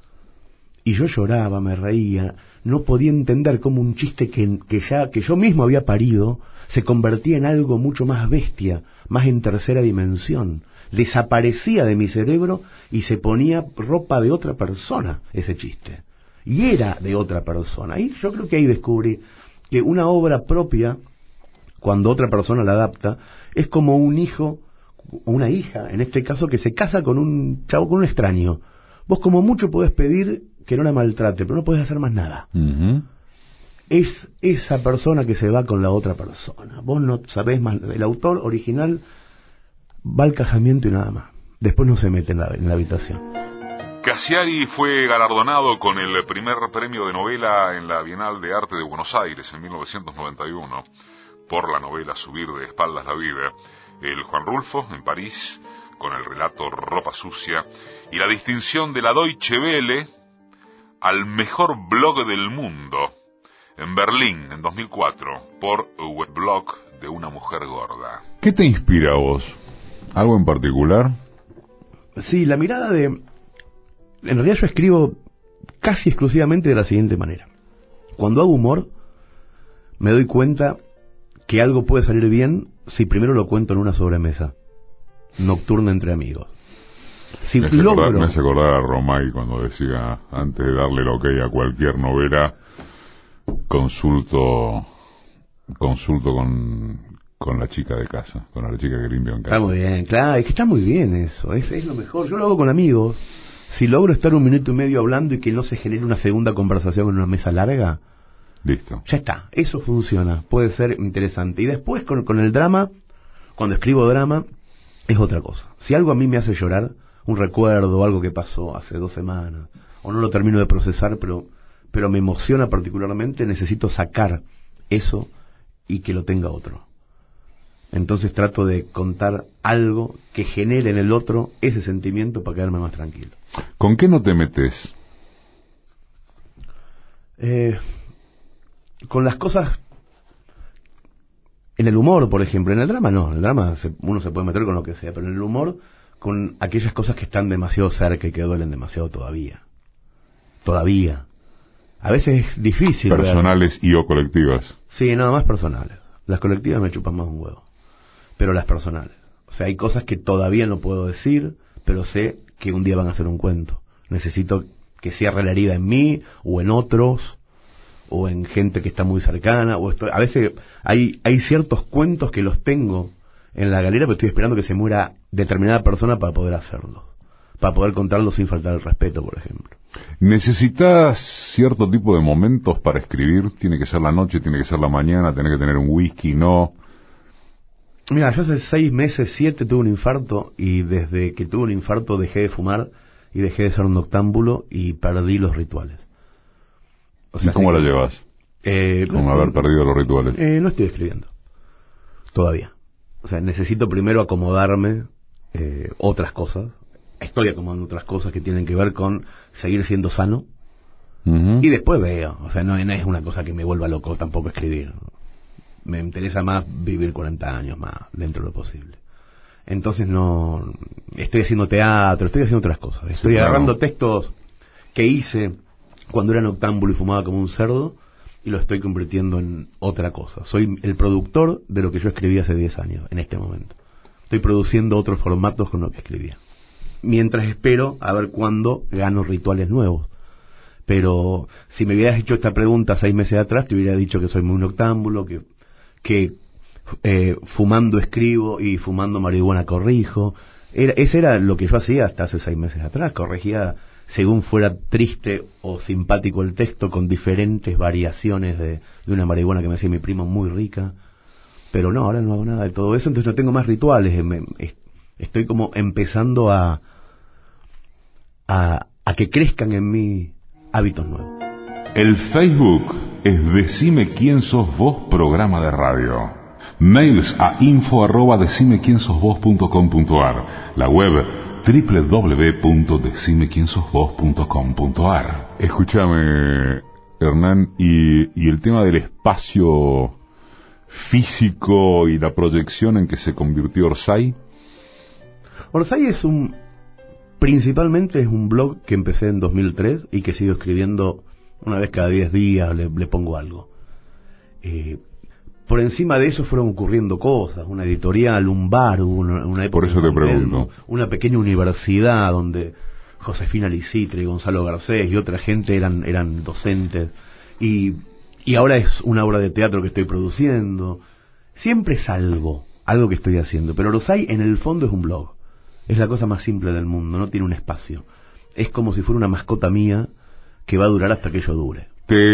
Y yo lloraba, me reía, no podía entender cómo un chiste que yo mismo había parido se convertía en algo mucho más bestia, más en tercera dimensión. Desaparecía de mi cerebro y se ponía ropa de otra persona ese chiste. Y era de otra persona. Y yo creo que ahí descubrí que una obra propia, cuando otra persona la adapta, es como un hijo, o una hija, en este caso, que se casa con un chavo, con un extraño. Vos como mucho podés pedir que no la maltrate, pero no podés hacer más nada. Es esa persona que se va con la otra persona. Vos no sabés más. El autor original va al casamiento y nada más. Después no se mete en la habitación.
Cassiari fue galardonado con el primer premio de novela en la Bienal de Arte de Buenos Aires en 1991 por la novela Subir de espaldas la vida, el Juan Rulfo en París con el relato Ropa sucia y la distinción de la Deutsche Welle al mejor blog del mundo en Berlín en 2004 por Weblog de una mujer gorda. ¿Qué te inspira a vos? ¿Algo en particular?
Sí, la mirada de... En realidad yo escribo casi exclusivamente de la siguiente manera. Cuando hago humor, me doy cuenta que algo puede salir bien si primero lo cuento en una sobremesa nocturna entre amigos. Si
me hace acordar a Romay cuando decía, antes de darle el ok a cualquier novela, consulto con la chica de casa, con la chica que limpia en casa.
Está muy bien, claro, es que está muy bien eso, es lo mejor. Yo lo hago con amigos. Si logro estar 1 minuto y medio hablando y que no se genere una segunda conversación en una mesa larga,
listo.
Ya está, eso funciona, puede ser interesante. Y después con el drama, cuando escribo drama, es otra cosa. Si algo a mí me hace llorar, un recuerdo, algo que pasó hace 2 semanas, o no lo termino de procesar, pero me emociona particularmente, necesito sacar eso y que lo tenga otro. Entonces trato de contar algo que genere en el otro ese sentimiento para quedarme más tranquilo.
¿Con qué no te metes?
Con las cosas... En el humor, por ejemplo. En el drama no. En el drama uno se puede meter con lo que sea. Pero en el humor, con aquellas cosas que están demasiado cerca y que duelen demasiado todavía. Todavía. A veces es difícil.
Personales y o colectivas.
Sí, nada más personales. Las colectivas me chupan más un huevo. Pero las personales. O sea, hay cosas que todavía no puedo decir, pero sé que un día van a ser un cuento. Necesito que cierre la herida en mí o en otros, o en gente que está muy cercana. A veces hay ciertos cuentos que los tengo en la galera, pero estoy esperando que se muera determinada persona para poder hacerlos. Para poder contarlos sin faltar el respeto, por ejemplo.
¿Necesitas cierto tipo de momentos para escribir? ¿Tiene que ser la noche, tiene que ser la mañana, tiene que tener un whisky, no?
Mira, yo hace 6 meses, 7 tuve un infarto, y desde que tuve un infarto dejé de fumar y dejé de ser un noctámbulo y perdí los rituales. O sea,
¿y cómo la llevas? Con haber perdido los rituales.
No estoy escribiendo todavía. O sea, necesito primero acomodarme otras cosas. Estoy acomodando otras cosas que tienen que ver con seguir siendo sano. Y después veo. O sea, no es una cosa que me vuelva loco tampoco escribir. Me interesa más vivir 40 años más dentro de lo posible. Entonces no... Estoy haciendo teatro, estoy haciendo otras cosas. Estoy agarrando textos que hice cuando era noctámbulo y fumaba como un cerdo, y lo estoy convirtiendo en otra cosa. Soy el productor de lo que yo escribí hace 10 años, en este momento. Estoy produciendo otros formatos con lo que escribía. Mientras espero a ver cuándo gano rituales nuevos. Pero si me hubieras hecho esta pregunta 6 meses atrás, te hubiera dicho que soy muy noctámbulo, que fumando escribo y fumando marihuana corrijo. Ese era lo que yo hacía hasta hace 6 meses atrás. Corregía según fuera triste o simpático el texto, con diferentes variaciones de una marihuana que me hacía mi primo muy rica. Pero no, ahora no hago nada de todo eso, entonces no tengo más rituales. Estoy como empezando a que crezcan en mí hábitos nuevos.
El Facebook es Decime Quién Sos Vos, programa de radio. Mails a info@decimequiensosvos.com.ar. La web www.decimequiensosvos.com.ar. Escúchame, Hernán, y el tema del espacio físico y la proyección en que se convirtió Orsay.
Orsay principalmente es un blog que empecé en 2003 y que sigo escribiendo una vez cada 10 días, le pongo algo. Por encima de eso fueron ocurriendo cosas, una editorial, un bar, una época.
Por eso te pregunto.
Una pequeña universidad donde Josefina Licitre y Gonzalo Garcés y otra gente eran docentes, y ahora es una obra de teatro que estoy produciendo. Siempre es algo que estoy haciendo, pero Orsay en el fondo es un blog. Es la cosa más simple del mundo, no tiene un espacio. Es como si fuera una mascota mía que va a durar hasta que yo dure.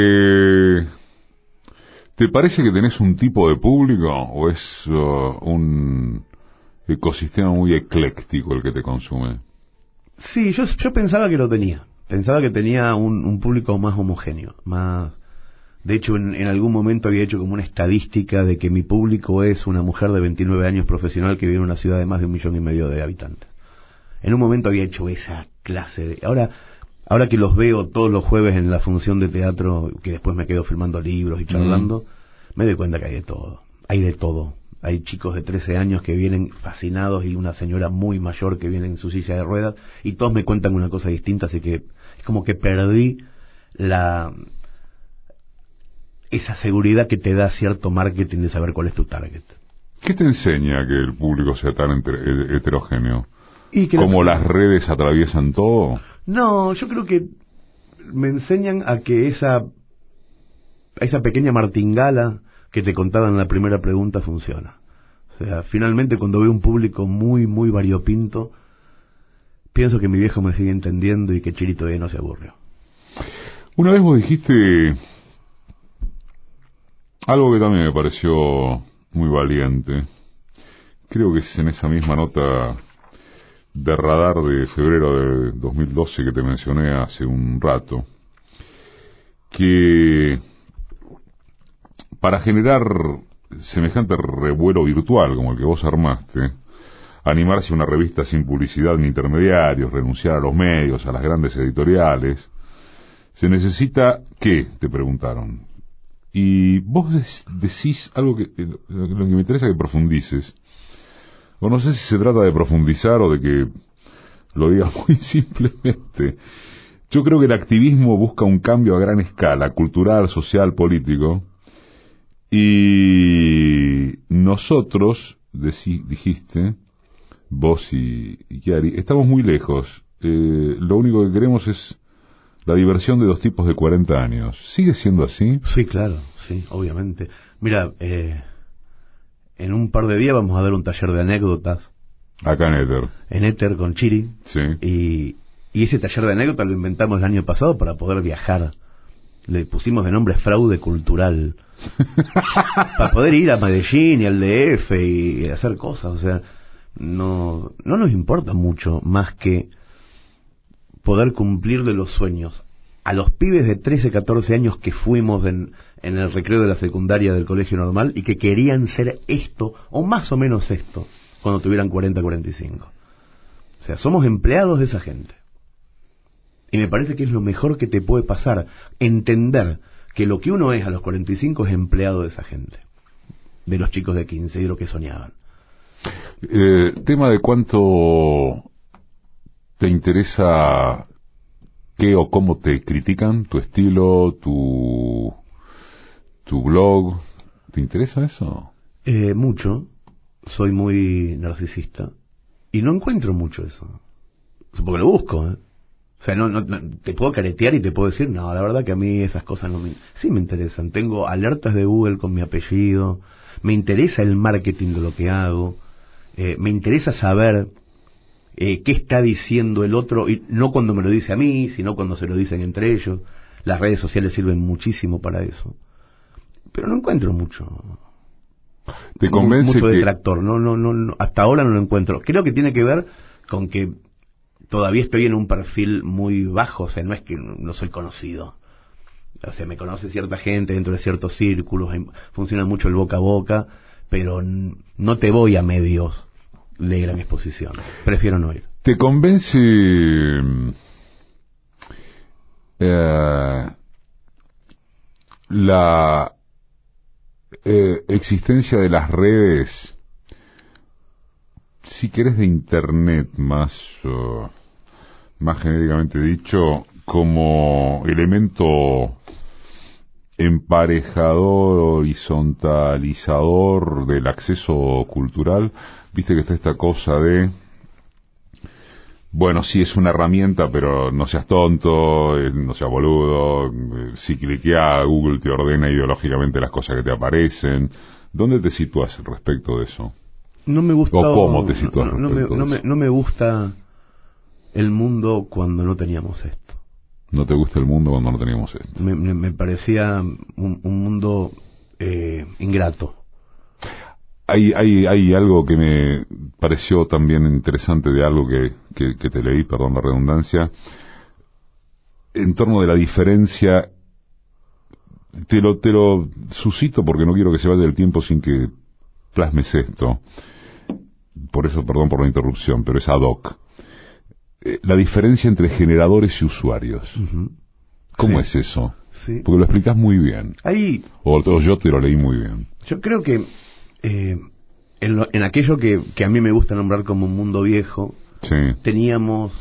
¿Te parece que tenés un tipo de público o es un ecosistema muy ecléctico el que te consume?
Sí, yo pensaba que lo tenía. Pensaba que tenía un público más homogéneo, más... De hecho, en algún momento había hecho como una estadística de que mi público es una mujer de 29 años profesional que vive en una ciudad de más de 1,5 millones de habitantes. En un momento había hecho esa clase de... Ahora que los veo todos los jueves en la función de teatro, que después me quedo filmando libros y charlando, me doy cuenta que hay de todo. Hay de todo. Hay chicos de 13 años que vienen fascinados y una señora muy mayor que viene en su silla de ruedas y todos me cuentan una cosa distinta, así que es como que perdí esa seguridad que te da cierto marketing de saber cuál es tu target.
¿Qué te enseña que el público sea tan heterogéneo?
Y que
¿Cómo las redes atraviesan todo?
No, yo creo que me enseñan a que esa pequeña martingala que te contaba en la primera pregunta funciona. O sea, finalmente cuando veo un público muy, muy variopinto, pienso que mi viejo me sigue entendiendo y que Chiri todavía no se aburrió.
Una vez vos dijiste algo que también me pareció muy valiente. Creo que es en esa misma nota de Radar de febrero de 2012 que te mencioné hace un rato, que para generar semejante revuelo virtual como el que vos armaste, animarse a una revista sin publicidad ni intermediarios, renunciar a los medios, a las grandes editoriales, se necesita ¿qué? Te preguntaron. Y vos decís algo que lo que me interesa que profundices. O no sé si se trata de profundizar o de que lo diga muy simplemente. Yo creo que el activismo busca un cambio a gran escala, cultural, social, político. Y nosotros, dijiste, vos y Chiari, estamos muy lejos. Lo único que queremos es la diversión de los tipos de 40 años. ¿Sigue siendo así?
Sí, claro, sí, obviamente. Mira, en un par de días vamos a dar un taller de anécdotas.
Acá en Éter.
En Éter con Chiri.
Sí.
Y ese taller de anécdotas lo inventamos el año pasado para poder viajar. Le pusimos de nombre fraude cultural. Para poder ir a Medellín y al DF y hacer cosas. O sea, no nos importa mucho más que poder cumplirle los sueños a los pibes de 13, 14 años que fuimos en el recreo de la secundaria del colegio normal y que querían ser esto, o más o menos esto, cuando tuvieran 40, 45. O sea, somos empleados de esa gente. Y me parece que es lo mejor que te puede pasar, entender que lo que uno es a los 45 es empleado de esa gente, de los chicos de 15 y de lo que soñaban.
Tema de cuánto te interesa qué o cómo te critican, tu estilo, tu blog, ¿te interesa eso?
Mucho, soy muy narcisista y no encuentro mucho eso, porque lo busco, O sea, no, te puedo caretear y te puedo decir, no, la verdad que a mí esas cosas sí me interesan. Tengo alertas de Google con mi apellido, me interesa el marketing de lo que hago, me interesa saber qué está diciendo el otro, y no cuando me lo dice a mí, sino cuando se lo dicen entre ellos. Las redes sociales sirven muchísimo para eso. Pero no encuentro mucho.
¿Te convence
mucho
que
detractor? No, hasta ahora no lo encuentro. Creo que tiene que ver con que todavía estoy en un perfil muy bajo, o sea, no es que no soy conocido. O sea, me conoce cierta gente dentro de ciertos círculos, funciona mucho el boca a boca, pero no te voy a medios de gran exposición. Prefiero no ir.
¿Te convence la existencia de las redes, si querés de Internet más genéricamente dicho, como elemento emparejador, horizontalizador del acceso cultural? Viste que está esta cosa de, bueno, sí es una herramienta, pero no seas tonto, no seas boludo, si cliqueás, Google te ordena ideológicamente las cosas que te aparecen. ¿Dónde te sitúas respecto de eso?
No me gusta.
¿O cómo te sitúas respecto de eso?
No me gusta el mundo cuando no teníamos esto.
¿No te gusta el mundo cuando no teníamos esto?
Me parecía un mundo ingrato.
Hay algo que me pareció también interesante de algo que te leí, perdón la redundancia, en torno de la diferencia. Te lo suscito porque no quiero que se vaya el tiempo sin que plasmes esto. Por eso, perdón por la interrupción, pero es ad hoc. La diferencia entre generadores y usuarios. Uh-huh. ¿Cómo es eso?
Sí.
Porque lo explicas muy bien.
Ahí,
o yo te lo leí muy bien.
Yo creo que en aquello que a mí me gusta nombrar como un mundo viejo,
sí,
teníamos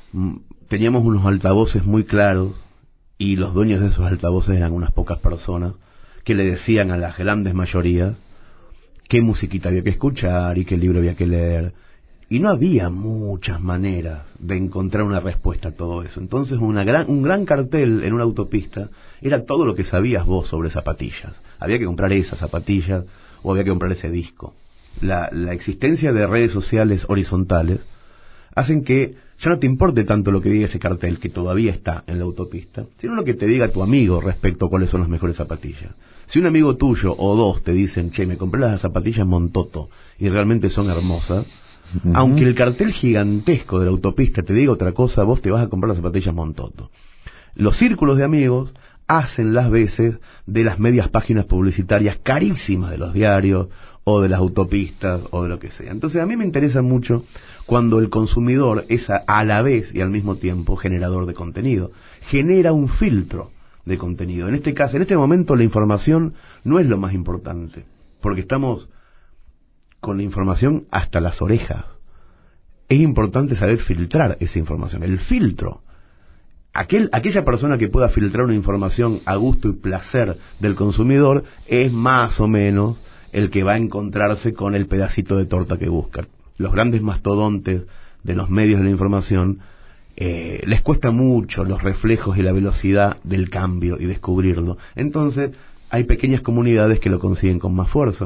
unos altavoces muy claros, y los dueños de esos altavoces eran unas pocas personas que le decían a las grandes mayorías qué musiquita había que escuchar y qué libro había que leer. Y no había muchas maneras de encontrar una respuesta a todo eso. Entonces un gran cartel en una autopista era todo lo que sabías vos sobre zapatillas. Había que comprar esas zapatillas o había que comprar ese disco. La existencia de redes sociales horizontales hacen que ya no te importe tanto lo que diga ese cartel, que todavía está en la autopista, sino lo que te diga tu amigo respecto a cuáles son las mejores zapatillas. Si un amigo tuyo o dos te dicen, che, me compré las zapatillas Montoto y realmente son hermosas, uh-huh, aunque el cartel gigantesco de la autopista te diga otra cosa, vos te vas a comprar las zapatillas Montoto. Los círculos de amigos hacen las veces de las medias páginas publicitarias carísimas de los diarios o de las autopistas o de lo que sea. Entonces a mí me interesa mucho cuando el consumidor es a la vez y al mismo tiempo generador de contenido. Genera un filtro de contenido. En este caso, en este momento la información no es lo más importante, porque estamos con la información hasta las orejas. Es importante saber filtrar esa información. El filtro. Aquella persona que pueda filtrar una información a gusto y placer del consumidor es más o menos el que va a encontrarse con el pedacito de torta que busca. Los grandes mastodontes de los medios de la información les cuesta mucho los reflejos y la velocidad del cambio y descubrirlo. Entonces hay pequeñas comunidades que lo consiguen con más fuerza.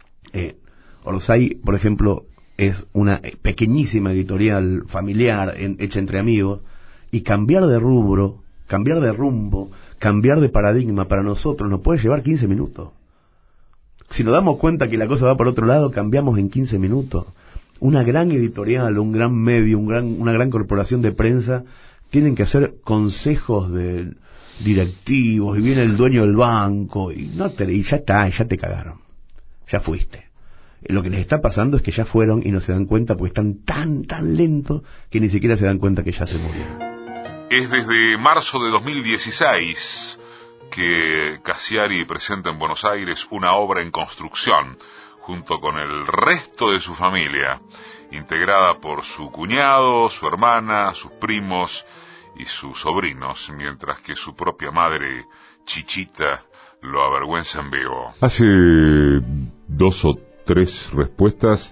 Orsay, por ejemplo, es una pequeñísima editorial familiar hecha entre amigos, y cambiar de rubro, cambiar de rumbo, cambiar de paradigma para nosotros nos puede llevar 15 minutos. Si nos damos cuenta que la cosa va por otro lado, cambiamos en 15 minutos. Una gran editorial, un gran medio, una gran corporación de prensa tienen que hacer consejos de directivos, y viene el dueño del banco y ya está, ya te cagaron, ya fuiste. Lo que les está pasando es que ya fueron y no se dan cuenta porque están tan lentos que ni siquiera se dan cuenta que ya se murieron.
Es desde marzo de 2016 que Cassiari presenta en Buenos Aires una obra en construcción, junto con el resto de su familia, integrada por su cuñado, su hermana, sus primos y sus sobrinos, mientras que su propia madre, Chichita, lo avergüenza en vivo. Hace 2 o 3 respuestas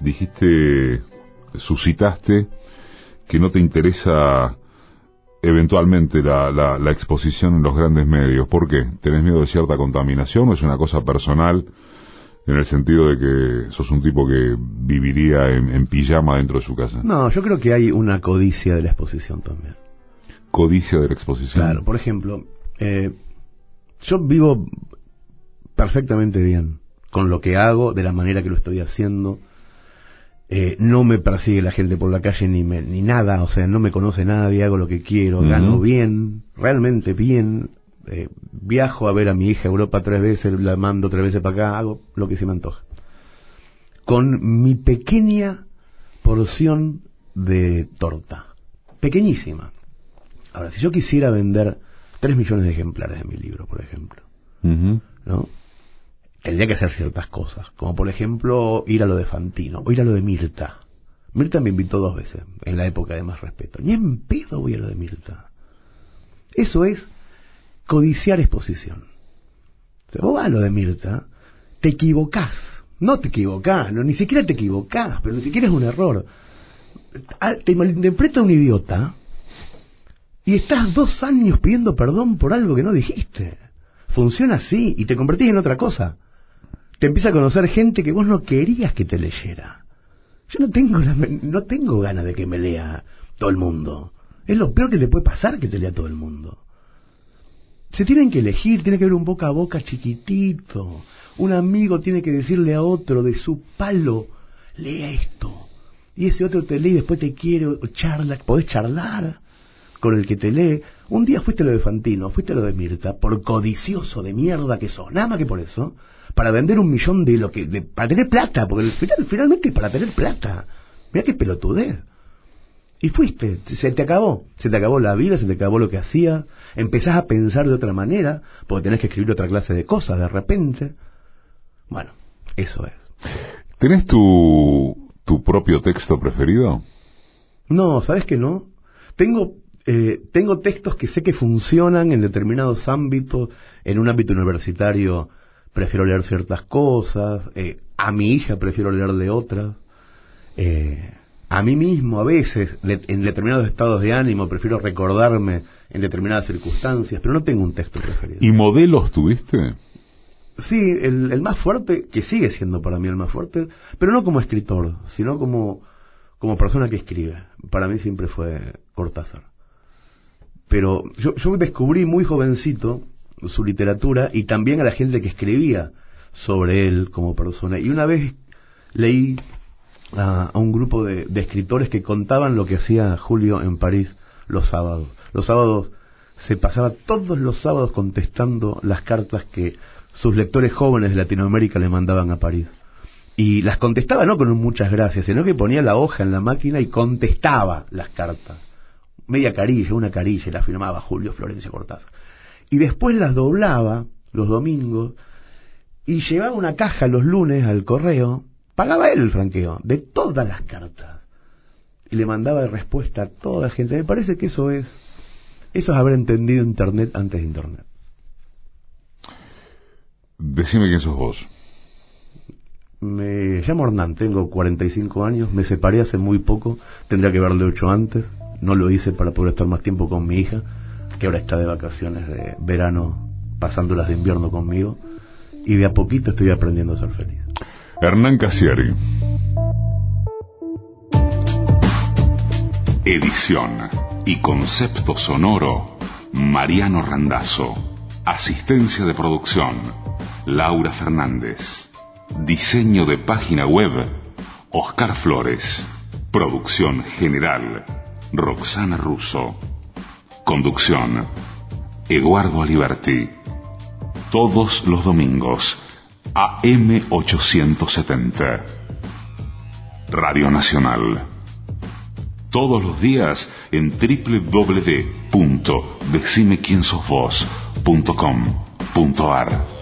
suscitaste que no te interesa eventualmente la exposición en los grandes medios. ¿Por qué? ¿Tenés miedo de cierta contaminación o es una cosa personal en el sentido de que sos un tipo que viviría en pijama dentro de su casa?
No, yo creo que hay una codicia de la exposición también.
¿Codicia de la exposición?
Claro, por ejemplo, yo vivo perfectamente bien con lo que hago, de la manera que lo estoy haciendo. No me persigue la gente por la calle ni nada, o sea, no me conoce nadie, hago lo que quiero, uh-huh, gano bien, realmente bien, viajo a ver a mi hija a Europa 3 veces, la mando 3 veces para acá, hago lo que se me antoja. Con mi pequeña porción de torta, pequeñísima. Ahora, si yo quisiera vender 3 millones de ejemplares de mi libro, por ejemplo, uh-huh, ¿no? Tendría que hacer ciertas cosas, como por ejemplo ir a lo de Fantino, o ir a lo de Mirta. Mirta me invitó 2 veces, en la época de Más Respeto. Ni en pedo voy a lo de Mirta. Eso es codiciar exposición. O sea, vos vas a lo de Mirta, te equivocás. No te equivocás, ni siquiera te equivocás, pero ni siquiera es un error. Te malinterpreta un idiota y estás 2 años pidiendo perdón por algo que no dijiste. Funciona así y te convertís en otra cosa. Te empieza a conocer gente que vos no querías que te leyera. Yo no tengo ganas de que me lea todo el mundo. Es lo peor que te puede pasar, que te lea todo el mundo. se tienen que elegir, tiene que haber un boca a boca chiquitito. Un amigo tiene que decirle a otro de su palo, lea esto. Y ese otro te lee y después te quiere o charla, podés charlar con el que te lee. Un día fuiste lo de Fantino, fuiste lo de Mirta, por codicioso de mierda que sos, nada más que por eso, para vender 1 millón para tener plata, porque finalmente es para tener plata. Mirá qué pelotudez. Y fuiste, se te acabó la vida, se te acabó lo que hacías, empezás a pensar de otra manera, porque tenés que escribir otra clase de cosas de repente. Bueno, eso es.
¿Tenés tu propio texto preferido?
No, ¿sabes que no? Tengo textos que sé que funcionan en determinados ámbitos. En un ámbito universitario prefiero leer ciertas cosas, a mi hija prefiero leerle otras, a mí mismo a veces, en determinados estados de ánimo, prefiero recordarme en determinadas circunstancias, pero no tengo un texto preferido.
¿Y modelos tuviste?
Sí, el más fuerte, que sigue siendo para mí el más fuerte, pero no como escritor, sino como persona que escribe. Para mí siempre fue Cortázar. Pero yo descubrí muy jovencito su literatura y también a la gente que escribía sobre él como persona. Y una vez leí a un grupo de escritores que contaban lo que hacía Julio en París los sábados. Los sábados se pasaba todos los sábados contestando las cartas que sus lectores jóvenes de Latinoamérica le mandaban a París. Y las contestaba no con muchas gracias, sino que ponía la hoja en la máquina y contestaba las cartas. Media carilla, una carilla, y la firmaba Julio Florencio Cortázar. Y después las doblaba los domingos y llevaba una caja los lunes al correo. Pagaba él el franqueo de todas las cartas y le mandaba de respuesta a toda la gente. Me parece que eso es haber entendido Internet antes de Internet.
Decime quién sos vos.
Me llamo Hernán, tengo 45 años, me separé hace muy poco, tendría que haberlo hecho antes, no lo hice para poder estar más tiempo con mi hija, que ahora está de vacaciones de verano, pasándolas de invierno conmigo, y de a poquito estoy aprendiendo a ser feliz.
Hernán Casieri. Edición y concepto sonoro, Mariano Randazzo. Asistencia de producción, Laura Fernández. Diseño de página web, Oscar Flores. Producción general, Roxana Russo. Conducción, Eduardo Aliberti. Todos los domingos, AM 870. Radio Nacional. Todos los días en www.decimequiensosvos.com.ar.